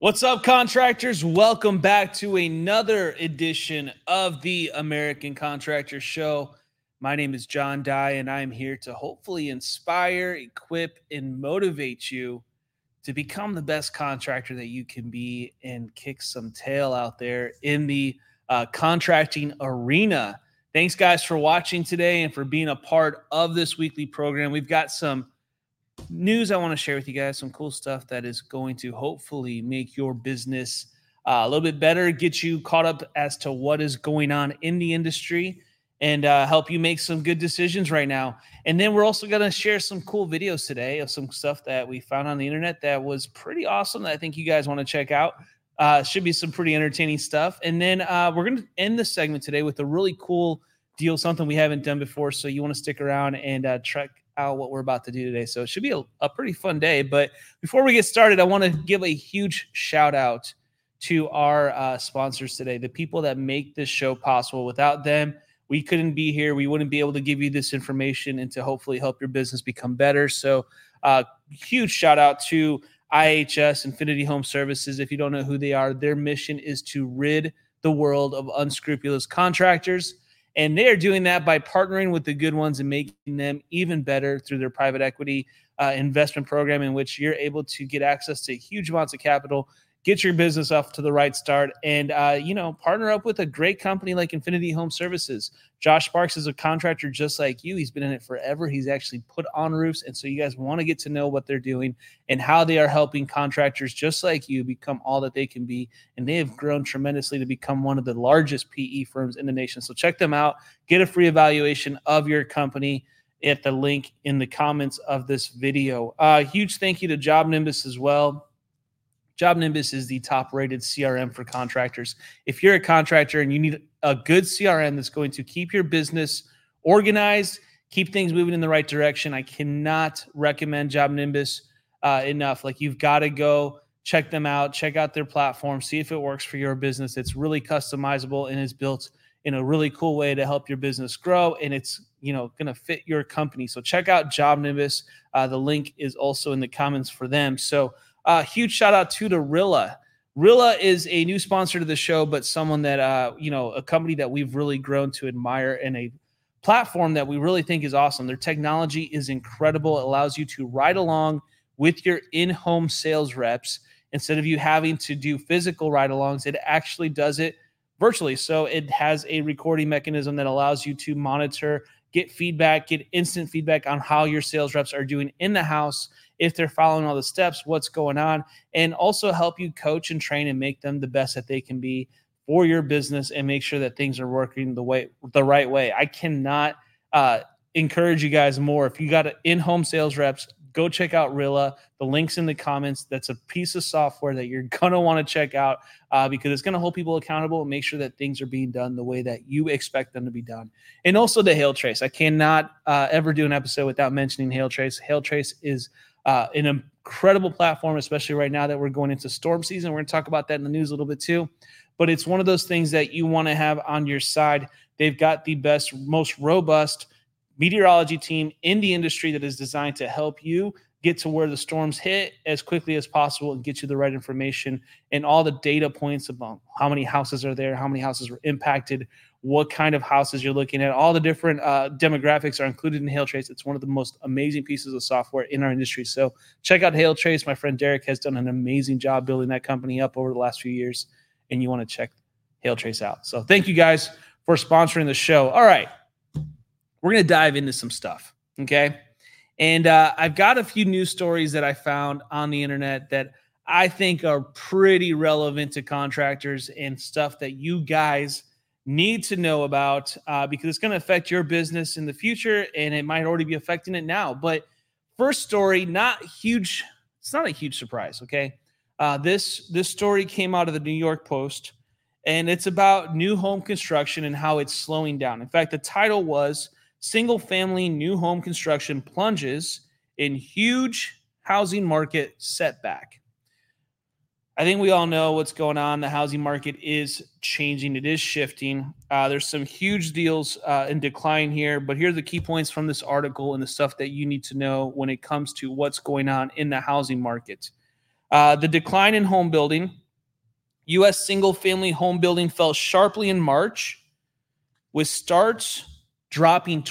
What's up, contractors? Welcome back to another edition of the American Contractor Show. My name is John Dye, and I'm here to hopefully inspire, equip, and motivate you to become the best contractor that you can be and kick some tail out there in the contracting arena. Thanks, guys, for watching today and for being a part of this weekly program. We've got some news I want to share with you guys, some cool stuff that is going to hopefully make your business a little bit better, get you caught up as to what is going on in the industry, and help you make some good decisions right now. And then we're also going to share some cool videos today of some stuff that we found on the internet that was pretty awesome that I think you guys want to check out. Should be some pretty entertaining stuff. And then we're going to end the segment today with a really cool deal, something we haven't done before. So you want to stick around and check out what we're about to do today. So it should be a pretty fun day. But before we get started, I want to give a huge shout out to our sponsors today, the people that make this show possible. Without them, we couldn't be here. We wouldn't be able to give you this information and to hopefully help your business become better. So huge shout out to IHS, Infinity Home Services. If you don't know who they are, their mission is to rid the world of unscrupulous contractors. And they are doing that by partnering with the good ones and making them even better through their private equity investment program, in which you're able to get access to huge amounts of capital, get your business off to the right start, and partner up with a great company like Infinity Home Services. Josh Sparks is a contractor just like you. He's been in it forever. He's actually put on roofs, and so you guys want to get to know what they're doing and how they are helping contractors just like you become all that they can be. And they have grown tremendously to become one of the largest PE firms in the nation. So check them out. Get a free evaluation of your company at the link in the comments of this video. Huge thank you to Job Nimbus as well. Job Nimbus is the top-rated CRM for contractors. If you're a contractor and you need a good CRM that's going to keep your business organized, keep things moving in the right direction, I cannot recommend Job Nimbus enough. Like, you've got to go check them out, check out their platform, see if it works for your business. It's really customizable and is built in a really cool way to help your business grow, and it's going to fit your company. So check out Job Nimbus. The link is also in the comments for them. So huge shout out to Rilla. Rilla is a new sponsor to the show, but someone that, a company that we've really grown to admire and a platform that we really think is awesome. Their technology is incredible. It allows you to ride along with your in-home sales reps. Instead of you having to do physical ride-alongs, it actually does it virtually. So it has a recording mechanism that allows you to monitor, get feedback, get instant feedback on how your sales reps are doing in the house, if they're following all the steps, what's going on, and also help you coach and train and make them the best that they can be for your business and make sure that things are working the right way. I cannot encourage you guys more. If you got in-home sales reps, go check out Rilla. The link's in the comments. That's a piece of software that you're going to want to check out because it's going to hold people accountable and make sure that things are being done the way that you expect them to be done. And also the Hail Trace. I cannot ever do an episode without mentioning Hail Trace. Hail Trace is an incredible platform, especially right now that we're going into storm season. We're going to talk about that in the news a little bit too. But it's one of those things that you want to have on your side. They've got the best, most robust meteorology team in the industry that is designed to help you get to where the storms hit as quickly as possible and get you the right information and all the data points about how many houses are there, how many houses were impacted, what kind of houses you're looking at. All the different demographics are included in Hail Trace. It's one of the most amazing pieces of software in our industry. So check out Hail Trace. My friend Derek has done an amazing job building that company up over the last few years, and you want to check Hail Trace out. So thank you guys for sponsoring the show. All right. We're going to dive into some stuff, okay? And I've got a few news stories that I found on the internet that I think are pretty relevant to contractors and stuff that you guys need to know about because it's going to affect your business in the future, and it might already be affecting it now. But first story, not huge. It's not a huge surprise, okay? This story came out of the New York Post, and it's about new home construction and how it's slowing down. In fact, the title was "Single-Family New Home Construction Plunges in Huge Housing Market Setback." I think we all know what's going on. The housing market is changing. It is shifting. There's some huge deals in decline here, but here are the key points from this article and the stuff that you need to know when it comes to what's going on in the housing market. The decline in home building. U.S. single-family home building fell sharply in March, with starts dropping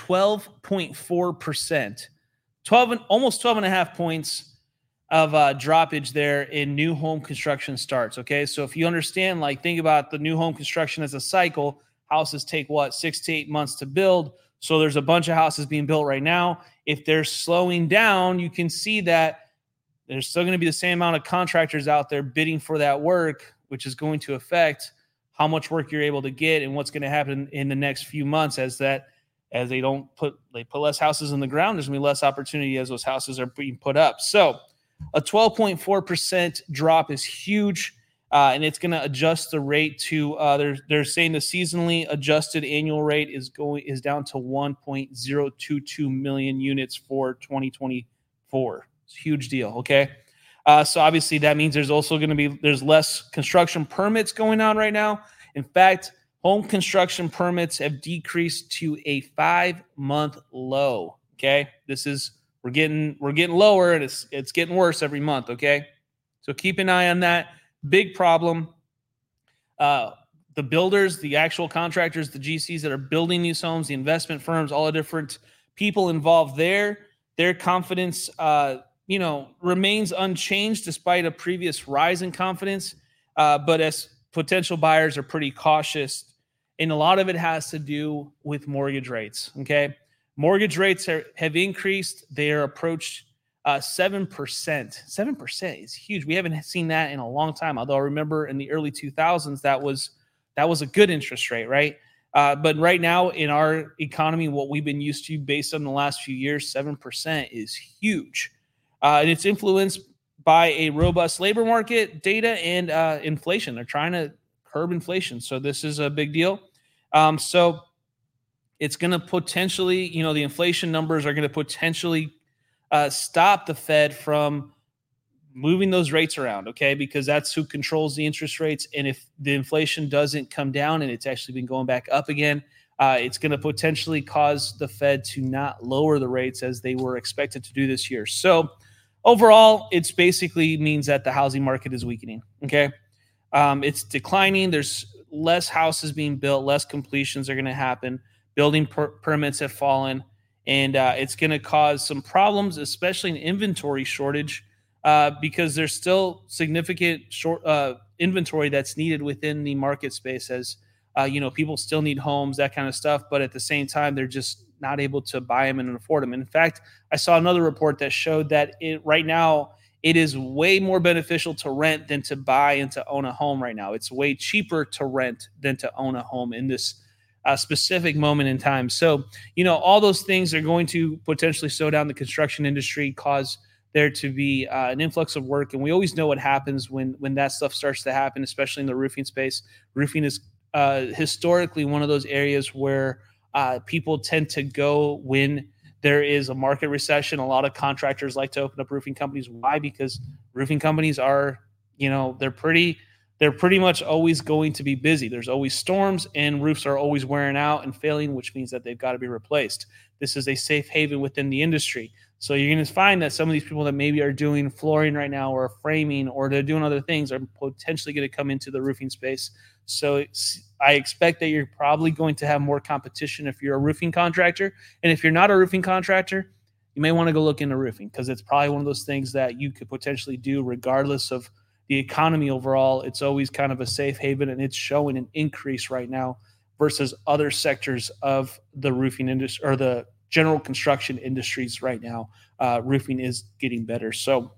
12.4%, almost 12.5 points of droppage there in new home construction starts. Okay, so if you understand, like, think about the new home construction as a cycle. Houses take 6 to 8 months to build. So there's a bunch of houses being built right now. If they're slowing down, you can see that there's still going to be the same amount of contractors out there bidding for that work, which is going to affect how much work you're able to get and what's going to happen in the next few months as they put less houses in the ground. There's going to be less opportunity as those houses are being put up. So a 12.4% drop is huge, and it's going to adjust the rate to they're saying the seasonally adjusted annual rate is down to 1.022 million units for 2024. It's a huge deal. Okay. So obviously that means there's also going to be less construction permits going on right now. In fact, home construction permits have decreased to a 5-month low. Okay, we're getting lower, and it's getting worse every month. Okay, so keep an eye on that. Big problem. The builders, the actual contractors, the GCs that are building these homes, the investment firms, all the different people involved there, their confidence remains unchanged despite a previous rise in confidence. But as potential buyers are pretty cautious, and a lot of it has to do with mortgage rates. Okay. Mortgage rates have increased. They are approached 7%. 7% is huge. We haven't seen that in a long time. Although I remember in the early 2000s, that was a good interest rate, right? But right now in our economy, what we've been used to based on the last few years, 7% is huge. And it's influenced by a robust labor market, data, and inflation. They're trying to curb inflation. So this is a big deal. So it's going to potentially, the inflation numbers are going to potentially stop the Fed from moving those rates around, okay? Because that's who controls the interest rates. And if the inflation doesn't come down and it's actually been going back up again, it's going to potentially cause the Fed to not lower the rates as they were expected to do this year. So overall, it's basically means that the housing market is weakening, okay? It's declining. There's less houses being built, less completions are going to happen. Building permits have fallen, and it's going to cause some problems, especially an inventory shortage, because there's still significant inventory that's needed within the market space as, people still need homes, that kind of stuff. But at the same time, they're just not able to buy them and afford them. In fact, I saw another report that showed that right now it is way more beneficial to rent than to buy and to own a home right now. It's way cheaper to rent than to own a home in this specific moment in time. So, all those things are going to potentially slow down the construction industry, cause there to be an influx of work. And we always know what happens when that stuff starts to happen, especially in the roofing space. Roofing is historically one of those areas where people tend to go when there is a market recession. A lot of contractors like to open up roofing companies. Why? Because roofing companies are, they're pretty much always going to be busy. There's always storms, and roofs are always wearing out and failing, which means that they've got to be replaced. This is a safe haven within the industry. So you're going to find that some of these people that maybe are doing flooring right now or framing or they're doing other things are potentially going to come into the roofing space. So I expect that you're probably going to have more competition if you're a roofing contractor. And if you're not a roofing contractor, you may want to go look into roofing, because it's probably one of those things that you could potentially do regardless of the economy overall. It's always kind of a safe haven, and it's showing an increase right now versus other sectors of the roofing industry or the general construction industries right now. Roofing is getting better. So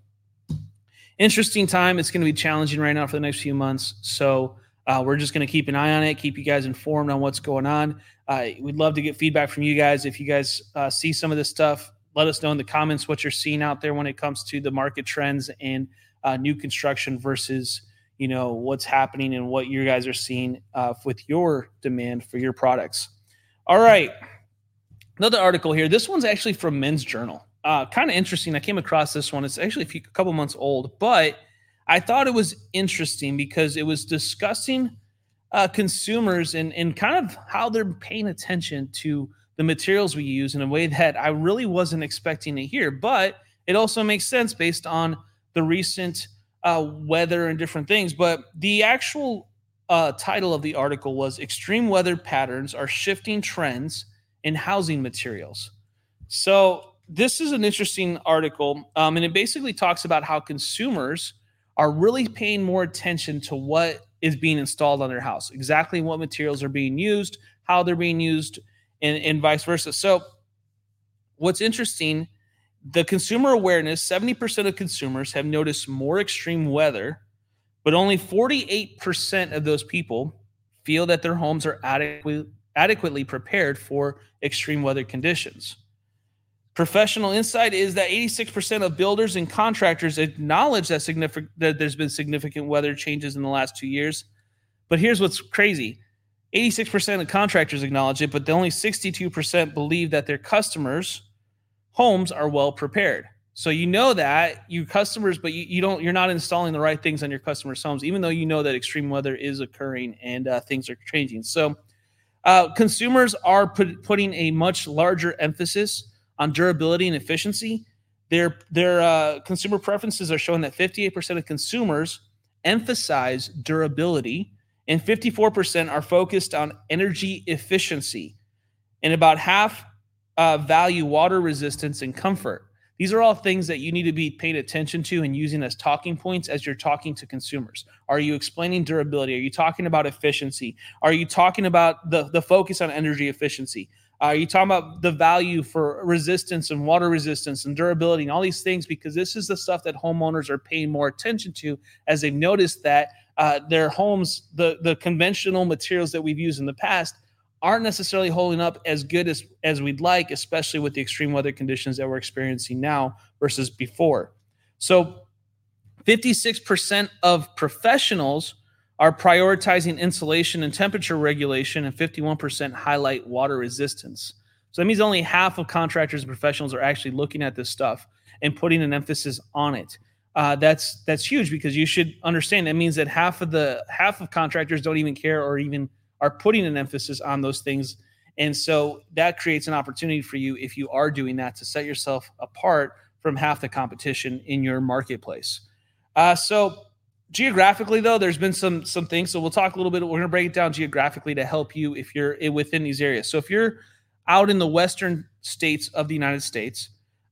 interesting time. It's going to be challenging right now for the next few months. So we're just going to keep an eye on it, keep you guys informed on what's going on. We'd love to get feedback from you guys. If you guys see some of this stuff, let us know in the comments what you're seeing out there when it comes to the market trends and new construction versus, what's happening and what you guys are seeing with your demand for your products. All right. Another article here. This one's actually from Men's Journal. Kind of interesting. I came across this one. It's actually a couple months old, but I thought it was interesting because it was discussing consumers and kind of how they're paying attention to the materials we use in a way that I really wasn't expecting to hear. But it also makes sense based on the recent weather and different things. But the actual title of the article was Extreme Weather Patterns Are Shifting Trends in Housing Materials. So this is an interesting article, and it basically talks about how consumers are really paying more attention to what is being installed on their house, exactly what materials are being used, how they're being used, and vice versa. So what's interesting, the consumer awareness, 70% of consumers have noticed more extreme weather, but only 48% of those people feel that their homes are adequately prepared for extreme weather conditions. Professional insight is that 86% of builders and contractors acknowledge that there's been significant weather changes in the last 2 years. But here's what's crazy. 86% of contractors acknowledge it, but only 62% believe that their customers' homes are well prepared. So you know that you customers, but you're not installing the right things on your customers' homes, even though you know that extreme weather is occurring and things are changing. So consumers are putting a much larger emphasis on durability and efficiency. Their consumer preferences are showing that 58% of consumers emphasize durability, and 54% are focused on energy efficiency, and about half value water resistance and comfort. These are all things that you need to be paying attention to and using as talking points as you're talking to consumers. Are you explaining durability? Are you talking about efficiency? Are you talking about the focus on energy efficiency? Are you talking about the value for resistance and water resistance and durability and all these things? Because this is the stuff that homeowners are paying more attention to as they've noticed that their homes, the conventional materials that we've used in the past, aren't necessarily holding up as good as we'd like, especially with the extreme weather conditions that we're experiencing now versus before. So 56% of professionals are prioritizing insulation and temperature regulation, and 51% highlight water resistance. So that means only half of contractors and professionals are actually looking at this stuff and putting an emphasis on it. That's huge, because you should understand that means that half of contractors don't even care or even are putting an emphasis on those things. And so that creates an opportunity for you, if you are doing that, to set yourself apart from half the competition in your marketplace. So geographically, though, there's been some things. So we'll talk a little bit. We're going to break it down geographically to help you if you're within these areas. So if you're out in the western states of the United States,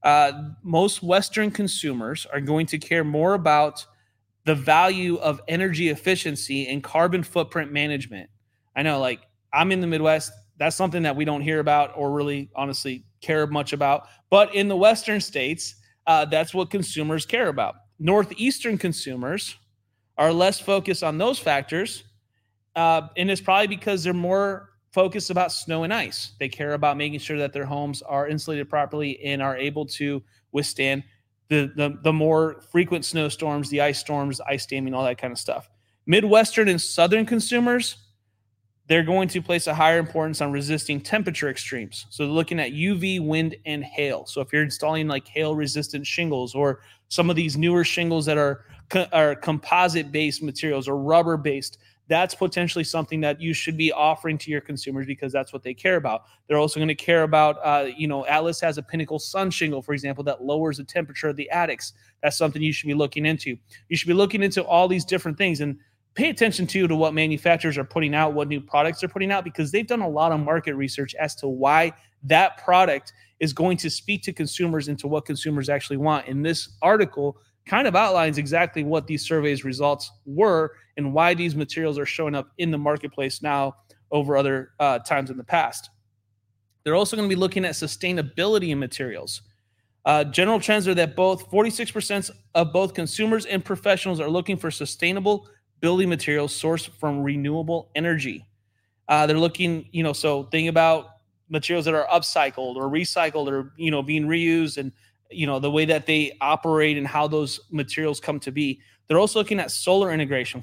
most Western consumers are going to care more about the value of energy efficiency and carbon footprint management. I know, like, I'm in the Midwest. That's something that we don't hear about or really honestly care much about. But in the Western states, that's what consumers care about. Northeastern consumers are less focused on those factors. And it's probably because they're more focused about snow and ice. They care about making sure that their homes are insulated properly and are able to withstand the more frequent snowstorms, the ice storms, ice damming, all that kind of stuff. Midwestern and Southern consumers, they're going to place a higher importance on resisting temperature extremes. So they're looking at UV, wind, and hail. So if you're installing like hail-resistant shingles, or some of these newer shingles that are composite-based materials or rubber-based, that's potentially something that you should be offering to your consumers, because that's what they care about. They're also going to care about, Atlas has a Pinnacle Sun shingle, for example, that lowers the temperature of the attics. That's something you should be looking into. You should be looking into all these different things, and pay attention to what manufacturers are putting out, what new products they're putting out, because they've done a lot of market research as to why that product is going to speak to consumers and to what consumers actually want. And this article kind of outlines exactly what these surveys results were and why these materials are showing up in the marketplace now over other times in the past. They're also going to be looking at sustainability in materials. General trends are that both 46% of both consumers and professionals are looking for sustainable building materials sourced from renewable energy. They're looking, so think about materials that are upcycled or recycled or, being reused, and, the way that they operate and how those materials come to be. They're also looking at solar integration.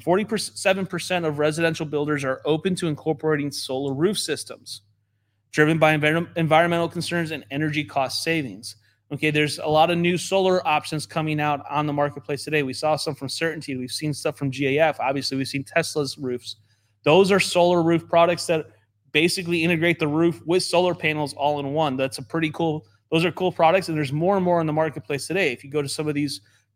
47% of residential builders are open to incorporating solar roof systems, driven by environmental concerns and energy cost savings. Okay, there's a lot of new solar options coming out on the marketplace today. We saw some from Certainty. We've seen stuff from GAF. Obviously, we've seen Tesla's roofs. Those are solar roof products that basically integrate the roof with solar panels all in one. That's a pretty cool. Those are cool products, and there's more and more in the marketplace today. If you go to some of these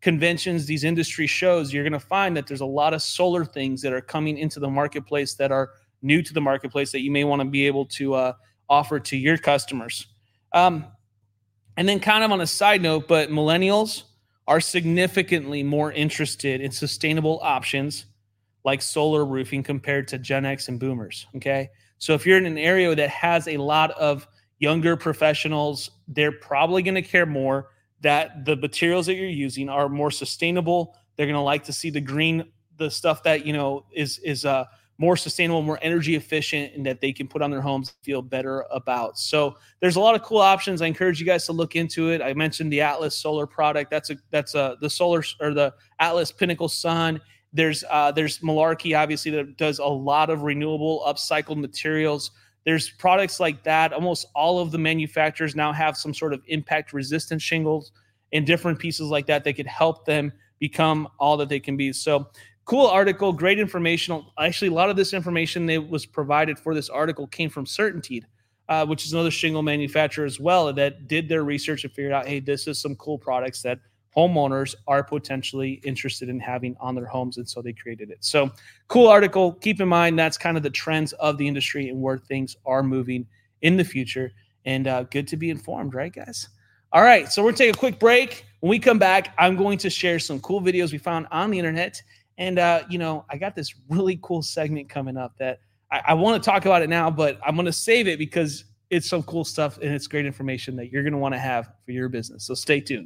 conventions, these industry shows, you're going to find that there's a lot of solar things that are coming into the marketplace that are new to the marketplace that you may want to be able to offer to your customers. And then kind of on a side note, but millennials are significantly more interested in sustainable options like solar roofing compared to Gen X and boomers, okay? So if you're in an area that has a lot of younger professionals, they're probably going to care more that the materials that you're using are more sustainable. They're going to like to see the stuff that, you know, is more sustainable, more energy efficient, and that they can put on their homes, feel better about. So there's a lot of cool options. I encourage you guys to look into it. I mentioned the Atlas solar product. That's the solar, or the Atlas Pinnacle Sun. There's Malarkey, obviously, that does a lot of renewable upcycled materials. There's products like that. Almost all of the manufacturers now have some sort of impact resistant shingles and different pieces like that that could help them become all that they can be. So cool article, great information. Actually, a lot of this information that was provided for this article came from CertainTeed, which is another shingle manufacturer as well, that did their research and figured out, hey, this is some cool products that homeowners are potentially interested in having on their homes, and so they created it. So cool article. Keep in mind that's kind of the trends of the industry and where things are moving in the future, and good to be informed, right, guys? All right, so we're going to take a quick break. When we come back, I'm going to share some cool videos we found on the internet, and you know, I got this really cool segment coming up that I want to talk about it now, but I'm going to save it because it's some cool stuff and it's great information that you're going to want to have for your business. So stay tuned.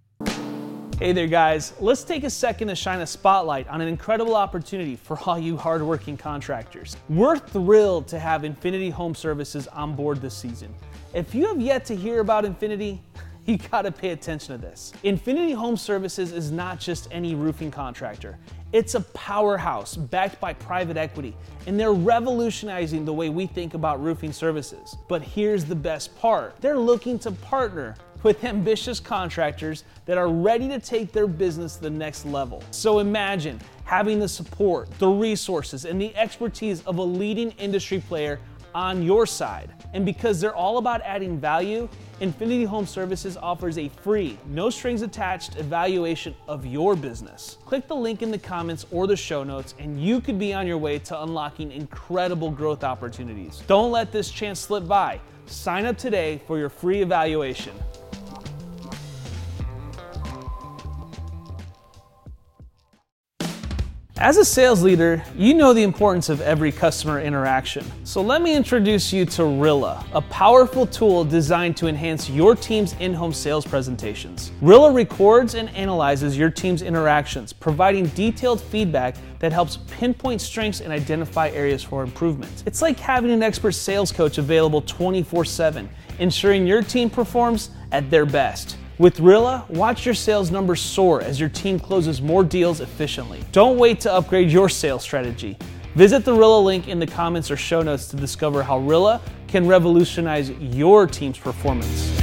Hey there, guys. Let's take a second to shine a spotlight on an incredible opportunity for all you hardworking contractors. We're thrilled to have Infinity Home Services on board this season. If you have yet to hear about Infinity, you gotta pay attention to this. Infinity Home Services is not just any roofing contractor. It's a powerhouse backed by private equity, and they're revolutionizing the way we think about roofing services. But here's the best part. They're looking to partner with ambitious contractors that are ready to take their business to the next level. So imagine having the support, the resources, and the expertise of a leading industry player on your side. And because they're all about adding value, Infinity Home Services offers a free, no strings attached evaluation of your business. Click the link in the comments or the show notes, and you could be on your way to unlocking incredible growth opportunities. Don't let this chance slip by. Sign up today for your free evaluation. As a sales leader, you know the importance of every customer interaction. So let me introduce you to Rilla, a powerful tool designed to enhance your team's in-home sales presentations. Rilla records and analyzes your team's interactions, providing detailed feedback that helps pinpoint strengths and identify areas for improvement. It's like having an expert sales coach available 24/7, ensuring your team performs at their best. With Rilla, watch your sales numbers soar as your team closes more deals efficiently. Don't wait to upgrade your sales strategy. Visit the Rilla link in the comments or show notes to discover how Rilla can revolutionize your team's performance.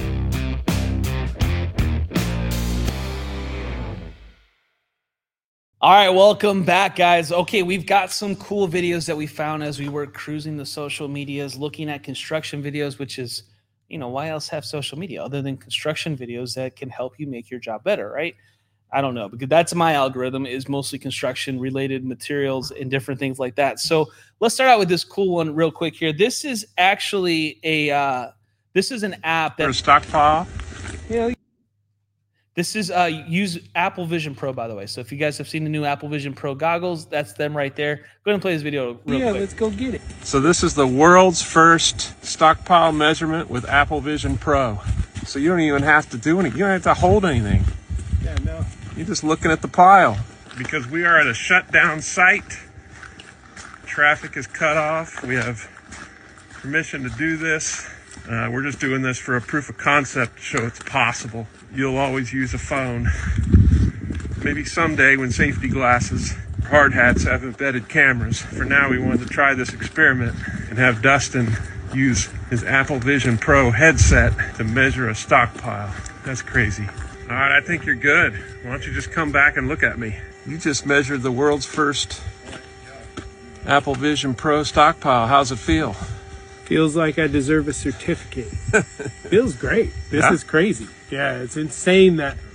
All right, welcome back, guys. Okay, we've got some cool videos that we found as we were cruising the social medias, looking at construction videos, which is, you know, why else have social media other than construction videos that can help you make your job better, right? I don't know, because that's my algorithm, is mostly construction related materials and different things like that. So let's start out with this cool one real quick here. This is actually this is an app that stockpile. Yeah. This is use Apple Vision Pro, by the way. So if you guys have seen the new Apple Vision Pro goggles, that's them right there. Go ahead and play this video real quick. Yeah, let's go get it. So this is the world's first stockpile measurement with Apple Vision Pro. So you don't even have to do anything. You don't have to hold anything. Yeah, no. You're just looking at the pile. Because we are at a shutdown site. Traffic is cut off. We have permission to do this. We're just doing this for a proof of concept to show it's possible. You'll always use a phone. Maybe someday when safety glasses or hard hats have embedded cameras. For now, we wanted to try this experiment and have Dustin use his Apple Vision Pro headset to measure a stockpile. That's crazy. All right, I think you're good. Why don't you just come back and look at me? You just measured the world's first Apple Vision Pro stockpile. How's it feel? Feels like I deserve a certificate. Feels great. This is crazy. Yeah, it's insane that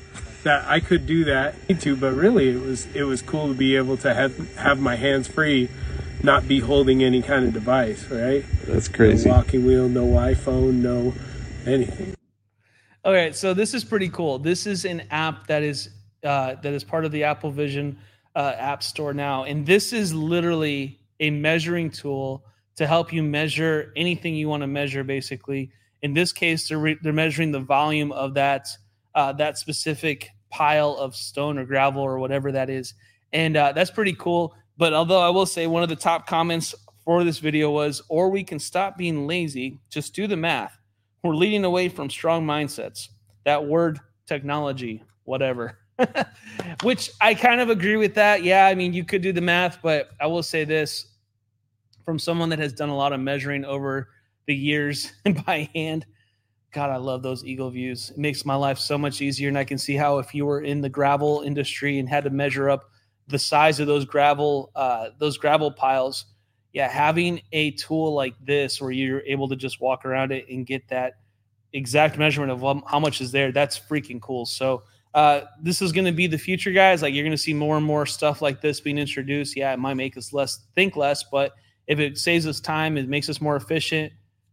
that I could do that too, but really it was cool to be able to have my hands free, not be holding any kind of device, right? That's crazy. No walking wheel, no iPhone, no anything. Okay, so this is pretty cool. This is an app that is part of the Apple Vision App Store now, and this is literally a measuring tool to help you measure anything you want to measure. Basically, in this case, they're measuring the volume of that specific pile of stone or gravel or whatever that is, and that's pretty cool. But although I will say one of the top comments for this video was, "Or we can stop being lazy, just do the math. We're leading away from strong mindsets." That word, technology, whatever. Which I kind of agree with that. Yeah, I mean, you could do the math, but I will say this from someone that has done a lot of measuring over the years and by hand. God, I love those eagle views. It makes my life so much easier. And I can see how if you were in the gravel industry and had to measure up the size of those gravel piles, yeah, having a tool like this where you're able to just walk around it and get that exact measurement of how much is there, that's freaking cool. So this is going to be the future, guys. Like, you're going to see more and more stuff like this being introduced. Yeah, it might make us think less, but if it saves us time, it makes us more efficient,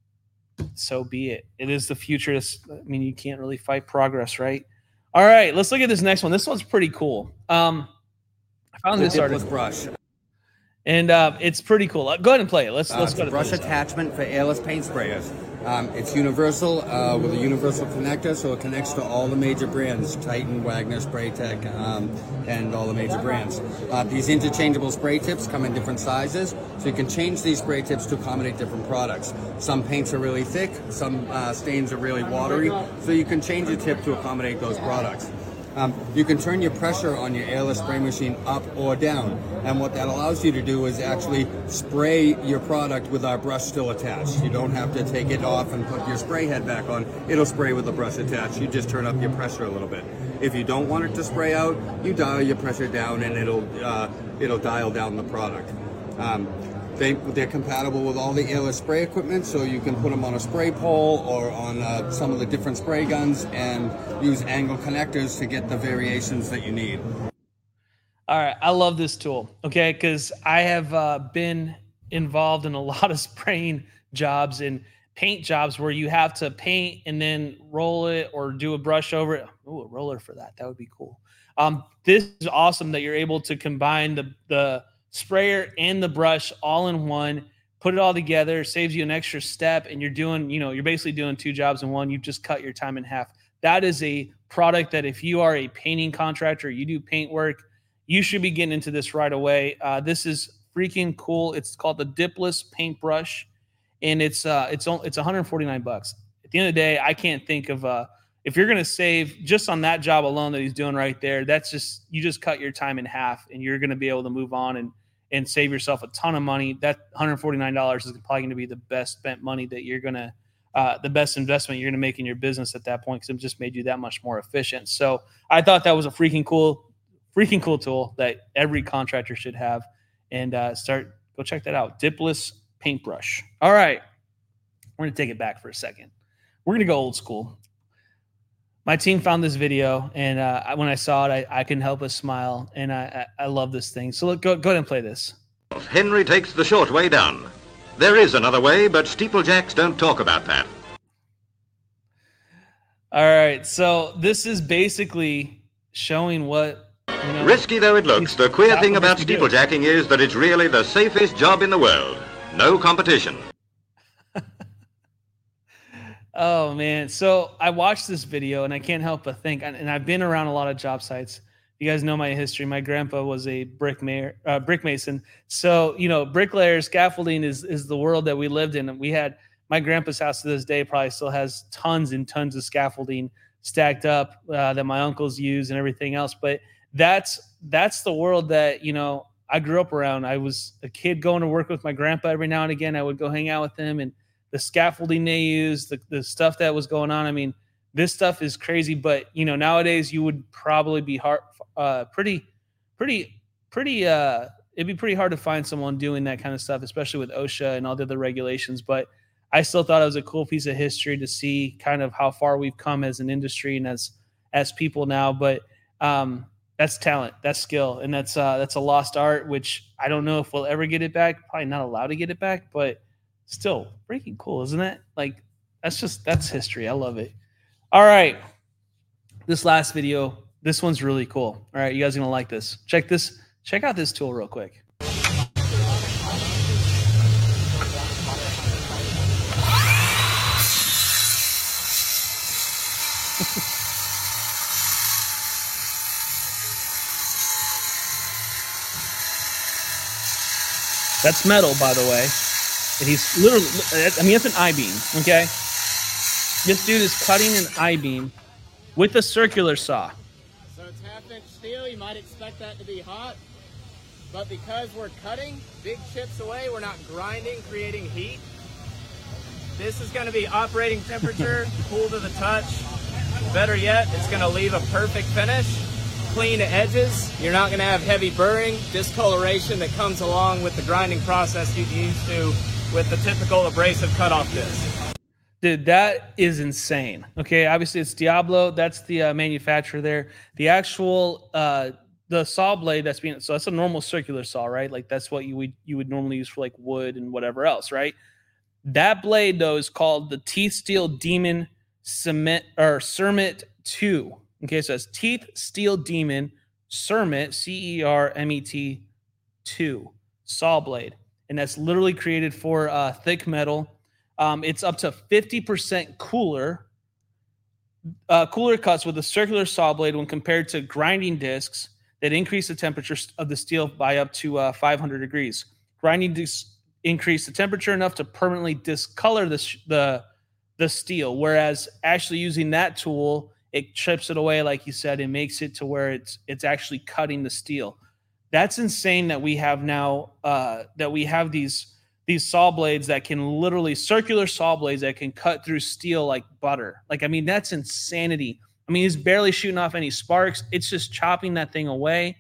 so be it. It is the future. I mean, you can't really fight progress, right? All right, let's look at this next one. This one's pretty cool. I found this article. Brush. And it's pretty cool. Go ahead and play it. Let's go to brush attachment for airless paint sprayers. It's universal with a universal connector, so it connects to all the major brands: Titan, Wagner, Spraytech, and all the major brands. These interchangeable spray tips come in different sizes, so you can change these spray tips to accommodate different products. Some paints are really thick, some stains are really watery, so you can change the tip to accommodate those products. You can turn your pressure on your airless spray machine up or down, and what that allows you to do is actually spray your product with our brush still attached. You don't have to take it off and put your spray head back on. It'll spray with the brush attached. You just turn up your pressure a little bit. If you don't want it to spray out, you dial your pressure down and it'll dial down the product. They're compatible with all the airless spray equipment, so you can put them on a spray pole or on some of the different spray guns and use angle connectors to get the variations that you need. All right, I love this tool, okay, because I have been involved in a lot of spraying jobs and paint jobs where you have to paint and then roll it or do a brush over it. Ooh, a roller for that. That would be cool. This is awesome that you're able to combine the sprayer and the brush all in one, put it all together, saves you an extra step, and you're basically doing two jobs in one. You've just cut your time in half. That is a product that if you are a painting contractor, you do paint work, you should be getting into this right away. This is freaking cool. It's called the Dipless paintbrush, and it's $149. At the end of the day, I can't think of if you're going to save just on that job alone that he's doing right there, you just cut your time in half, and you're going to be able to move on and save yourself a ton of money. That $149 is probably going to be the best spent money that you're going to, the best investment you're going to make in your business at that point, because it just made you that much more efficient. So I thought that was a freaking cool tool that every contractor should have, and go check that out. Dipless paintbrush. All right. We're going to take it back for a second. We're going to go old school. My team found this video, and when I saw it, I couldn't help but smile, and I love this thing. So go ahead and play this. Henry takes the short way down. There is another way, but steeplejacks don't talk about that. All right, so this is basically showing what... Risky though it looks, the queer thing about steeplejacking is that it's really the safest job in the world. No competition. Oh, man. So I watched this video, and I can't help but think, and I've been around a lot of job sites. You guys know my history. My grandpa was a brick mason. So, bricklayer scaffolding is the world that we lived in. And we had my grandpa's house to this day probably still has tons and tons of scaffolding stacked up that my uncles use and everything else. But that's the world that, I grew up around. I was a kid going to work with my grandpa every now and again. I would go hang out with him, and the scaffolding they use, the stuff that was going on. I mean, this stuff is crazy, but nowadays you would probably be it'd be pretty hard to find someone doing that kind of stuff, especially with OSHA and all the other regulations. But I still thought it was a cool piece of history to see kind of how far we've come as an industry and as people now. But That's talent, that's skill, and that's a lost art, which I don't know if we'll ever get it back. Probably not allowed to get it back, but still freaking cool, isn't it? Like, that's history. I love it. All right. This last video, this one's really cool. All right, you guys are gonna like this. Check out this tool real quick. That's metal, by the way. And he's literally, I mean, it's an I-beam, okay? This dude is cutting an I-beam with a circular saw. So it's half-inch steel. You might expect that to be hot. But because we're cutting big chips away, we're not grinding, creating heat. This is going to be operating temperature, cool to the touch. Better yet, it's going to leave a perfect finish. Clean edges. You're not going to have heavy burring, discoloration that comes along with the grinding process you get used to with the typical abrasive cutoff disc. Dude, that is insane. Okay, obviously it's Diablo. That's the manufacturer there. The actual the saw blade that's a normal circular saw, right? Like that's what you would normally use for like wood and whatever else, right? That blade though is called the Teeth Steel Demon Cermet 2. Okay, so it's Teeth Steel Demon Cermet, CERMET 2 saw blade. And that's literally created for thick metal. It's up to 50% cooler cuts with a circular saw blade when compared to grinding discs that increase the temperature of the steel by up to 500 degrees. Grinding discs increase the temperature enough to permanently discolor the steel, whereas actually using that tool, it chips it away, like you said, and makes it to where it's actually cutting the steel. That's insane that we have now that we have these saw blades that can literally circular saw blades that can cut through steel like butter. Like, I mean, that's insanity. I mean, he's barely shooting off any sparks. It's just chopping that thing away.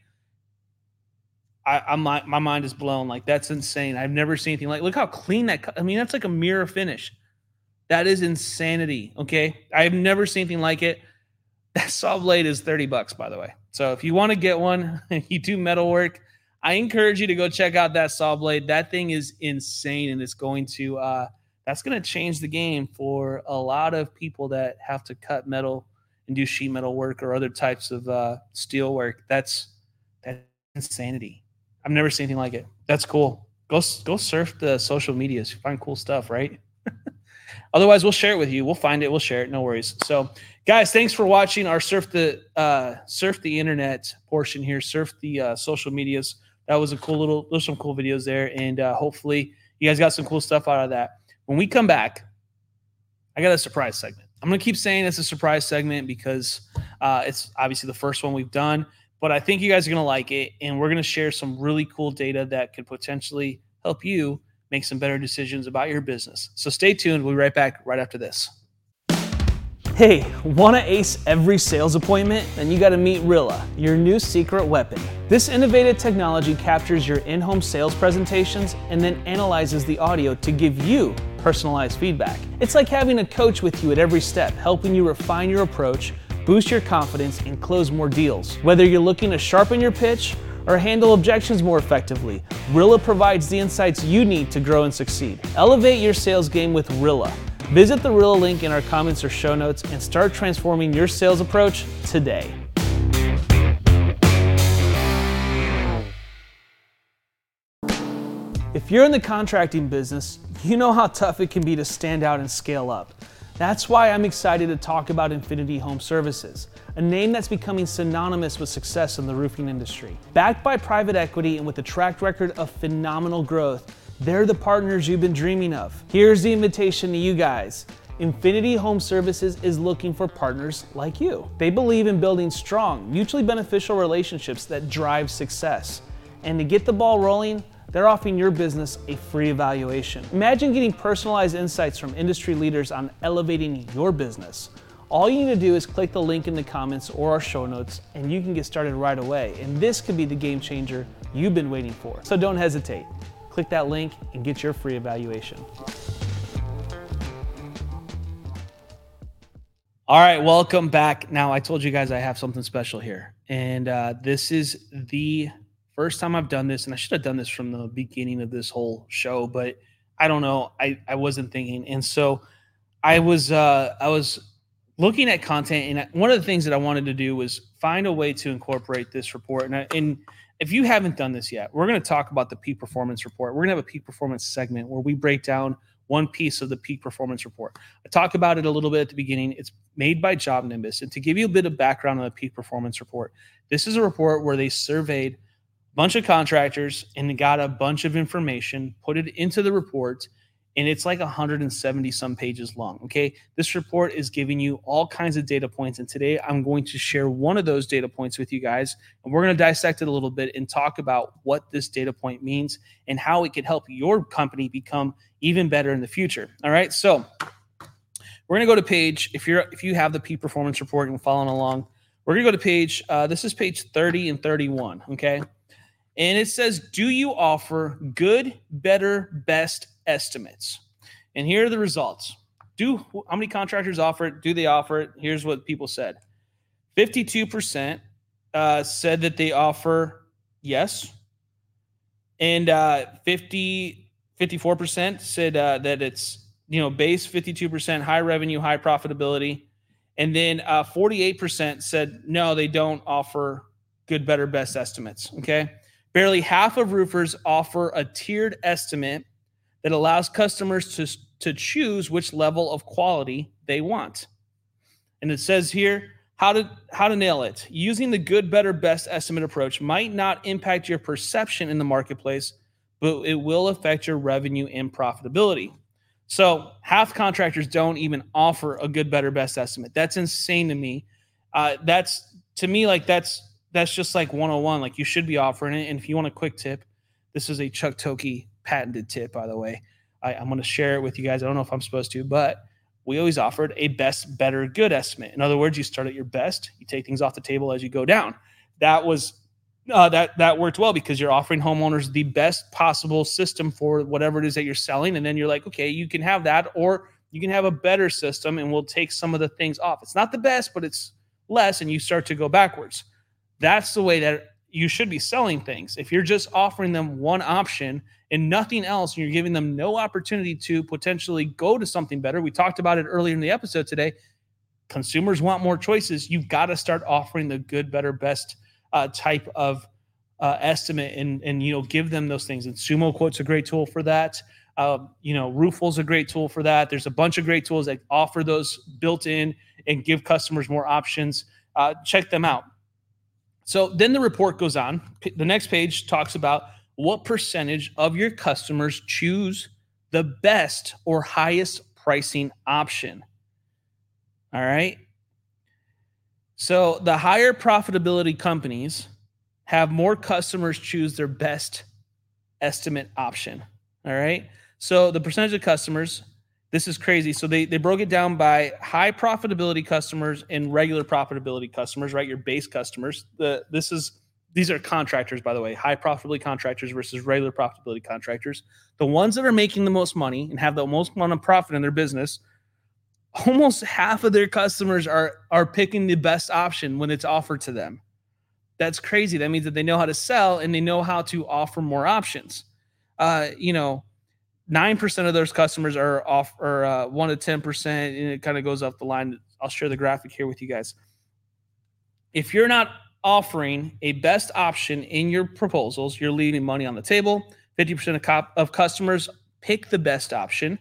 My mind is blown. Like, that's insane. I've never seen anything like. Look how clean that cut. I mean, that's like a mirror finish. That is insanity. Okay, I've never seen anything like it. That saw blade is $30, by the way. So if you want to get one and you do metal work, I encourage you to go check out that saw blade. That thing is insane, and it's going to that's going to change the game for a lot of people that have to cut metal and do sheet metal work or other types of steel work. That's insanity. I've never seen anything like it. That's cool. Go surf the social medias. You find cool stuff, right? Otherwise, we'll share it with you. We'll find it. We'll share it. No worries. So, guys, thanks for watching our surf the internet portion here. Surf the social medias. That was there's some cool videos there, and hopefully you guys got some cool stuff out of that. When we come back, I got a surprise segment. I'm gonna keep saying it's a surprise segment because it's obviously the first one we've done, but I think you guys are gonna like it, and we're gonna share some really cool data that could potentially help you make some better decisions about your business. So stay tuned. We'll be right back right after this. Hey, want to ace every sales appointment? Then you got to meet Rilla, your new secret weapon. This innovative technology captures your in-home sales presentations and then analyzes the audio to give you personalized feedback. It's like having a coach with you at every step, helping you refine your approach, boost your confidence, and close more deals. Whether you're looking to sharpen your pitch or handle objections more effectively, Rilla provides the insights you need to grow and succeed. Elevate your sales game with Rilla. Visit the Rilla link in our comments or show notes and start transforming your sales approach today. If you're in the contracting business, you know how tough it can be to stand out and scale up. That's why I'm excited to talk about Infinity Home Services, a name that's becoming synonymous with success in the roofing industry. Backed by private equity and with a track record of phenomenal growth, they're the partners you've been dreaming of. Here's the invitation to you guys. Infinity Home Services is looking for partners like you. They believe in building strong, mutually beneficial relationships that drive success. And to get the ball rolling, they're offering your business a free evaluation. Imagine getting personalized insights from industry leaders on elevating your business. All you need to do is click the link in the comments or our show notes, and you can get started right away. And this could be the game changer you've been waiting for. So don't hesitate. Click that link and get your free evaluation. All right, welcome back. Now, I told you guys I have something special here. And this is the first time I've done this, and I should have done this from the beginning of this whole show, but I don't know. I wasn't thinking. And so I was looking at content, and one of the things that I wanted to do was find a way to incorporate this report. And if you haven't done this yet, we're going to talk about the peak performance report. We're going to have a peak performance segment where we break down one piece of the peak performance report. I talk about it a little bit at the beginning. It's made by Job Nimbus. And to give you a bit of background on the peak performance report, this is a report where they surveyed a bunch of contractors and got a bunch of information, put it into the report, and it's like 170 some pages long. Okay. This report is giving you all kinds of data points. And today I'm going to share one of those data points with you guys. And we're going to dissect it a little bit and talk about what this data point means and how it could help your company become even better in the future. All right. So we're going to go to page, if you have the peak performance report and following along, we're going to go to page, this is page 30 and 31. Okay. And it says, do you offer good, better, best estimates? And here are the results. How many contractors offer it? Do they offer it? Here's what people said. 52% said that they offer yes. And 54% said that it's, base, 52%, high revenue, high profitability. And then 48% said, no, they don't offer good, better, best estimates. Okay. Barely half of roofers offer a tiered estimate that allows customers to choose which level of quality they want. And it says here, how to nail it. Using the good, better, best estimate approach might not impact your perception in the marketplace, but it will affect your revenue and profitability. So half contractors don't even offer a good, better, best estimate. That's insane to me. That's just like 101. Like, you should be offering it. And if you want a quick tip, this is a Chuck Toki patented tip, by the way. I'm going to share it with you guys. I don't know if I'm supposed to, but we always offered a best, better, good estimate. In other words, you start at your best, you take things off the table as you go down. That was that worked well because you're offering homeowners the best possible system for whatever it is that you're selling. And then you're like, okay, you can have that, or you can have a better system and we'll take some of the things off. It's not the best, but it's less, and you start to go backwards. That's the way that you should be selling things. If you're just offering them one option and nothing else, and you're giving them no opportunity to potentially go to something better. We talked about it earlier in the episode today. Consumers want more choices. You've got to start offering the good, better, best type of estimate and give them those things. And Sumo Quote's a great tool for that. Rooful's a great tool for that. There's a bunch of great tools that offer those built in and give customers more options. Check them out. So then the report goes on. The next page talks about what percentage of your customers choose the best or highest pricing option. All right. So the higher profitability companies have more customers choose their best estimate option. All right. So the percentage of customers, this is crazy. So they broke it down by high profitability customers and regular profitability customers, right? Your base customers. These are contractors, by the way, high profitability contractors versus regular profitability contractors. The ones that are making the most money and have the most amount of profit in their business, almost half of their customers are picking the best option when it's offered to them. That's crazy. That means that they know how to sell and they know how to offer more options. 9% of those customers are off, or 1 to 10%, and it kind of goes up the line. I'll share the graphic here with you guys. If you're not offering a best option in your proposals, you're leaving money on the table. 50% of customers pick the best option.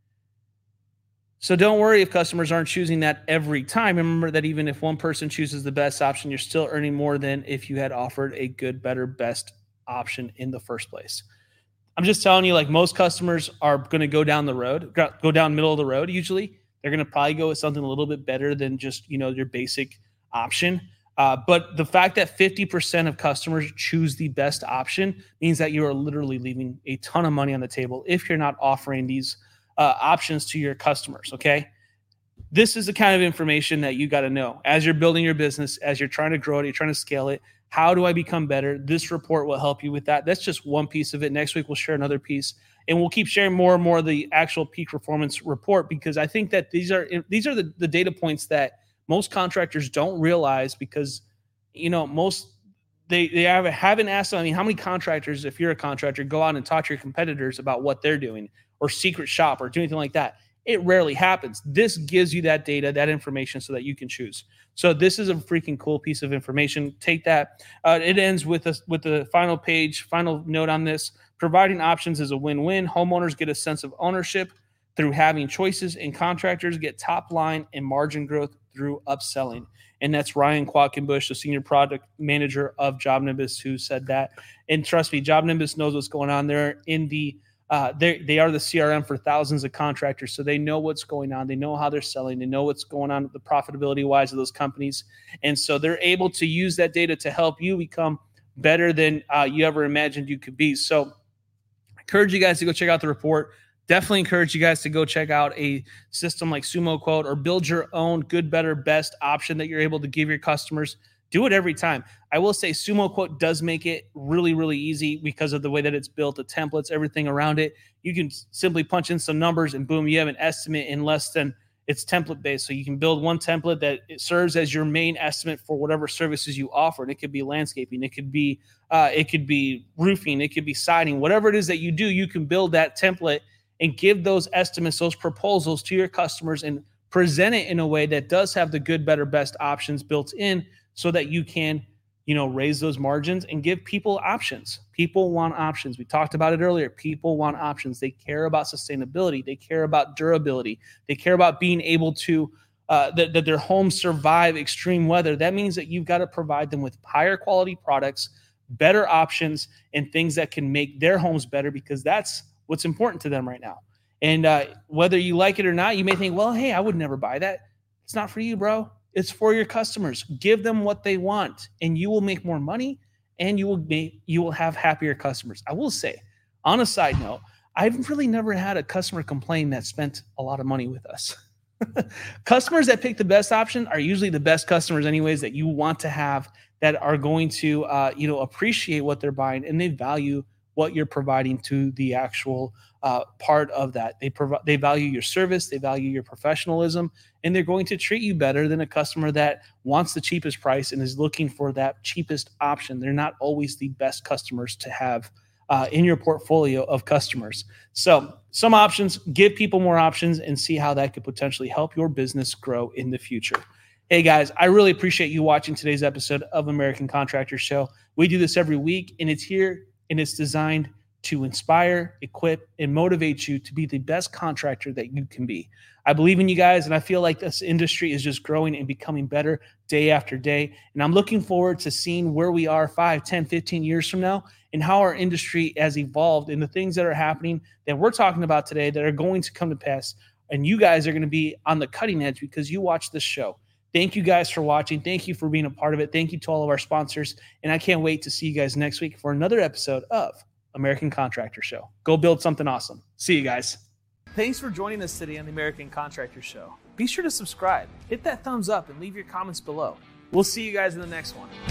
So don't worry if customers aren't choosing that every time. Remember that even if one person chooses the best option, you're still earning more than if you had offered a good, better, best option in the first place. I'm just telling you, like, most customers are going to go down middle of the road. Usually they're going to probably go with something a little bit better than just, your basic option. But the fact that 50% of customers choose the best option means that you are literally leaving a ton of money on the table if you're not offering these options to your customers. Okay. This is the kind of information that you got to know as you're building your business, as you're trying to grow it, you're trying to scale it. How do I become better? This report will help you with that. That's just one piece of it. Next week, we'll share another piece, and we'll keep sharing more and more of the actual peak performance report, because I think that these are the data points that most contractors don't realize, because they haven't asked. I mean, how many contractors, if you're a contractor, go out and talk to your competitors about what they're doing or secret shop or do anything like that? It rarely happens. This gives you that data, that information, so that you can choose. So this is a freaking cool piece of information. Take that. It ends with the final page, final note on this. Providing options is a win-win. Homeowners get a sense of ownership through having choices, and contractors get top line and margin growth through upselling. And that's Ryan Quackenbush, the senior product manager of JobNimbus, who said that. And trust me, JobNimbus knows what's going on there. They are the CRM for thousands of contractors, so they know what's going on. They know how they're selling. They know what's going on with the profitability-wise of those companies. And so they're able to use that data to help you become better than you ever imagined you could be. So I encourage you guys to go check out the report. Definitely encourage you guys to go check out a system like Sumo Quote or build your own good, better, best option that you're able to give your customers. Do it every time. I will say Sumo Quote does make it really, really easy because of the way that it's built, the templates, everything around it. You can simply punch in some numbers and boom, you have an estimate in less than, it's template based. So you can build one template that it serves as your main estimate for whatever services you offer. And it could be landscaping, it could be roofing, it could be siding, whatever it is that you do, you can build that template and give those estimates, those proposals to your customers and present it in a way that does have the good, better, best options built in so that you can, raise those margins and give people options. People want options. We talked about it earlier. People want options. They care about sustainability. They care about durability. They care about being able to, that their homes survive extreme weather. That means that you've got to provide them with higher quality products, better options, and things that can make their homes better, because that's what's important to them right now. And whether you like it or not, you may think, well, hey, I would never buy that. It's not for you, bro. It's for your customers. Give them what they want, and you will make more money, and you will have happier customers. I will say, on a side note, I've really never had a customer complain that spent a lot of money with us. Customers that pick the best option are usually the best customers anyways that you want to have, that are going to appreciate what they're buying, and they value what you're providing to the actual part of that. They value your service, they value your professionalism, and they're going to treat you better than a customer that wants the cheapest price and is looking for that cheapest option. They're not always the best customers to have in your portfolio of customers. So some options, give people more options, and see how that could potentially help your business grow in the future. Hey guys, I really appreciate you watching today's episode of American Contractor Show. We do this every week, and it's here, and it's designed to inspire, equip, and motivate you to be the best contractor that you can be. I believe in you guys, and I feel like this industry is just growing and becoming better day after day. And I'm looking forward to seeing where we are 5, 10, 15 years from now, and how our industry has evolved, and the things that are happening that we're talking about today that are going to come to pass. And you guys are going to be on the cutting edge because you watch this show. Thank you guys for watching. Thank you for being a part of it. Thank you to all of our sponsors. And I can't wait to see you guys next week for another episode of American Contractor Show. Go build something awesome. See you guys. Thanks for joining us today on the American Contractor Show. Be sure to subscribe, hit that thumbs up, and leave your comments below. We'll see you guys in the next one.